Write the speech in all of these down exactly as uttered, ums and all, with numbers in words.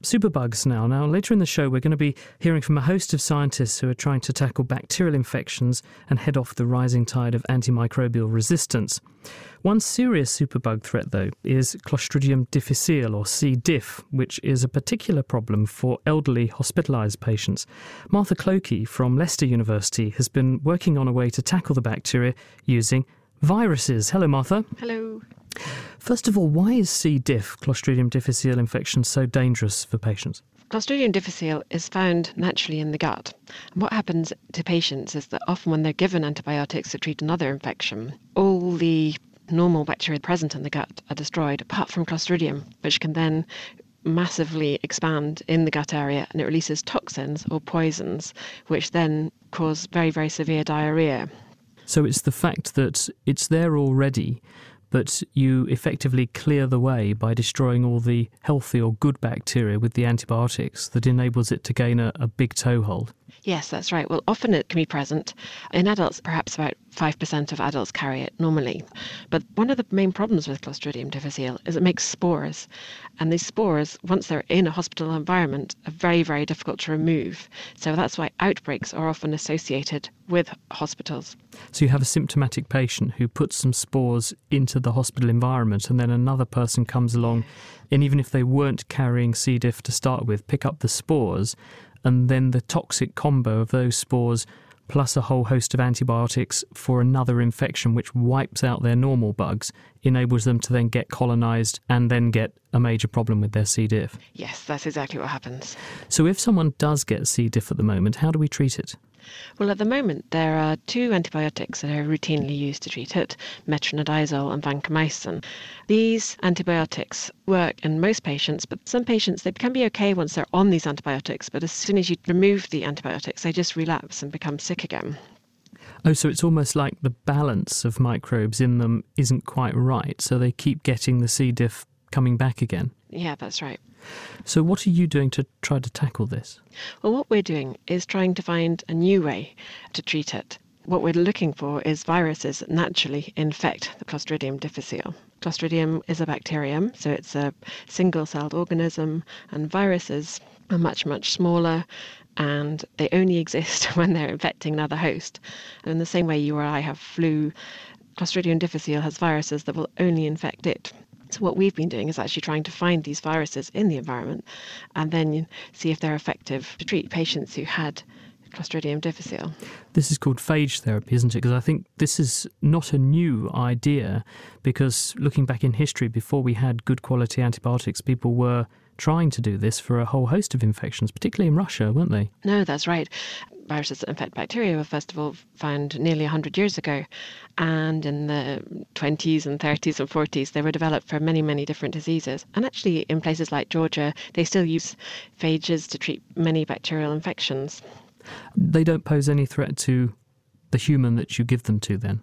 superbugs now. Now, later in the show, we're going to be hearing from a host of scientists who are trying to tackle bacterial infections and head off the rising tide of antimicrobial resistance. One serious superbug threat, though, is Clostridium difficile, or C. diff, which is a particular problem for elderly hospitalised patients. Martha Clokey from Leicester University has been working on a way to tackle the bacteria using viruses. Hello, Martha. Hello. First of all, why is C. diff, Clostridium difficile infection, so dangerous for patients? Clostridium difficile is found naturally in the gut. And what happens to patients is that often when they're given antibiotics to treat another infection, all the normal bacteria present in the gut are destroyed, apart from Clostridium, which can then massively expand in the gut area, and it releases toxins or poisons, which then cause very, very severe diarrhoea. So it's the fact that it's there already, but you effectively clear the way by destroying all the healthy or good bacteria with the antibiotics that enables it to gain a, a big toehold. Yes, that's right. Well, often it can be present. In adults, perhaps about five percent of adults carry it normally. But one of the main problems with Clostridium difficile is it makes spores. And these spores, once they're in a hospital environment, are very, very difficult to remove. So that's why outbreaks are often associated with hospitals. So you have a symptomatic patient who puts some spores into the hospital environment, and then another person comes along, and even if they weren't carrying C. diff to start with, pick up the spores, and then the toxic combo of those spores plus a whole host of antibiotics for another infection which wipes out their normal bugs enables them to then get colonised and then get a major problem with their C. diff. Yes, that's exactly what happens. So if someone does get C. diff at the moment, how do we treat it? Well, at the moment, there are two antibiotics that are routinely used to treat it, metronidazole and vancomycin. These antibiotics work in most patients, but some patients, they can be okay once they're on these antibiotics, but as soon as you remove the antibiotics, they just relapse and become sick again. Oh, so it's almost like the balance of microbes in them isn't quite right, so they keep getting the C. diff coming back again. Yeah, that's right. So what are you doing to try to tackle this? Well, what we're doing is trying to find a new way to treat it. What we're looking for is viruses that naturally infect the Clostridium difficile. Clostridium is a bacterium, so it's a single-celled organism, and viruses are much, much smaller, and they only exist when they're infecting another host. And in the same way you or I have flu, Clostridium difficile has viruses that will only infect it. So what we've been doing is actually trying to find these viruses in the environment and then see if they're effective to treat patients who had Clostridium difficile. This is called phage therapy, isn't it? Because I think this is not a new idea, because looking back in history, before we had good quality antibiotics, people were trying to do this for a whole host of infections, particularly in Russia, weren't they? No, that's right. Viruses that infect bacteria were first of all found nearly one hundred years ago, and in the twenties and thirties and forties they were developed for many, many different diseases. And actually in places like Georgia they still use phages to treat many bacterial infections. They don't pose any threat to the human that you give them to then?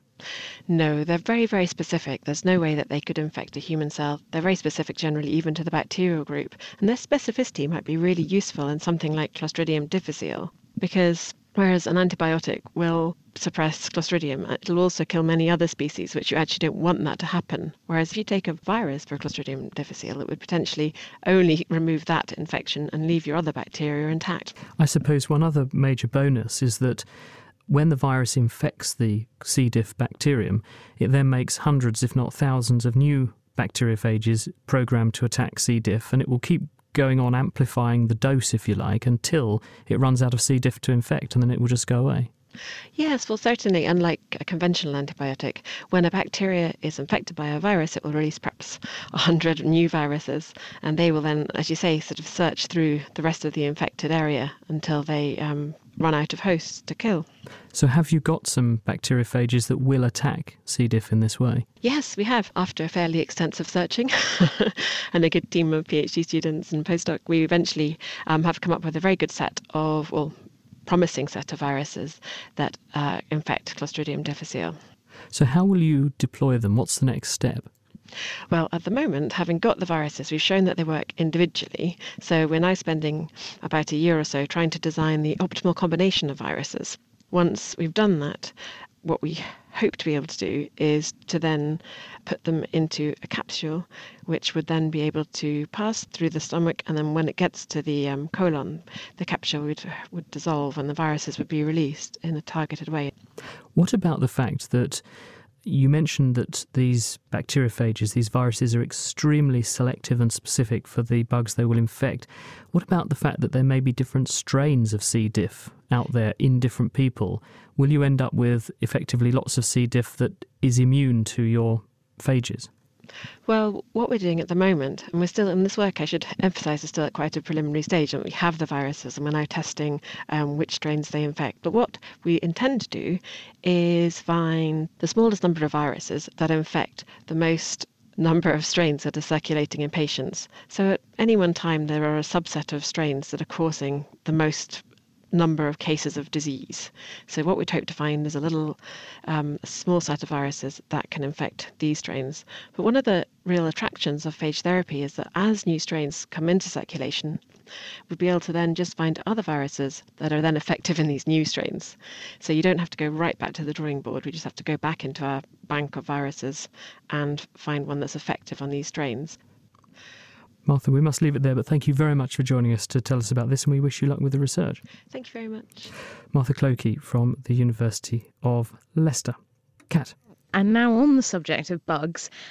No, they're very, very specific. There's no way that they could infect a human cell. They're very specific generally even to the bacterial group. And their specificity might be really useful in something like Clostridium difficile, because whereas an antibiotic will suppress Clostridium, it'll also kill many other species, which you actually don't want that to happen. Whereas if you take a virus for Clostridium difficile, it would potentially only remove that infection and leave your other bacteria intact. I suppose one other major bonus is that when the virus infects the C. diff bacterium, it then makes hundreds, if not thousands, of new bacteriophages programmed to attack C. diff, and it will keep going on amplifying the dose, if you like, until it runs out of C. diff to infect, and then it will just go away. Yes, well, certainly, unlike a conventional antibiotic, when a bacteria is infected by a virus, it will release perhaps one hundred new viruses, and they will then, as you say, sort of search through the rest of the infected area until they um, run out of hosts to kill. So have you got some bacteriophages that will attack C. diff in this way? Yes, we have. After fairly extensive searching and a good team of PhD students and postdoc, we eventually um, have come up with a very good set of, well, promising set of viruses that uh, infect Clostridium difficile. So how will you deploy them? What's the next step? Well, at the moment, having got the viruses, we've shown that they work individually. So we're now spending about a year or so trying to design the optimal combination of viruses. Once we've done that, what we hope to be able to do is to then put them into a capsule, which would then be able to pass through the stomach, and then when it gets to the um, colon, the capsule would, would dissolve and the viruses would be released in a targeted way. What about the fact that you mentioned that these bacteriophages, these viruses, are extremely selective and specific for the bugs they will infect? What about the fact that there may be different strains of C. diff out there in different people? Will you end up with effectively lots of C. diff that is immune to your phages? Well, what we're doing at the moment, and we're still in this work, I should emphasise, is still at quite a preliminary stage, and we have the viruses and we're now testing um, which strains they infect. But what we intend to do is find the smallest number of viruses that infect the most number of strains that are circulating in patients. So at any one time, there are a subset of strains that are causing the most number of cases of disease. So what we'd hope to find is a little um, a small set of viruses that can infect these strains. But one of the real attractions of phage therapy is that as new strains come into circulation, we'd be able to then just find other viruses that are then effective in these new strains. So you don't have to go right back to the drawing board. We just have to go back into our bank of viruses and find one that's effective on these strains. Martha, we must leave it there, but thank you very much for joining us to tell us about this, and we wish you luck with the research. Thank you very much. Martha Clokey from the University of Leicester. Kat. And now on the subject of bugs,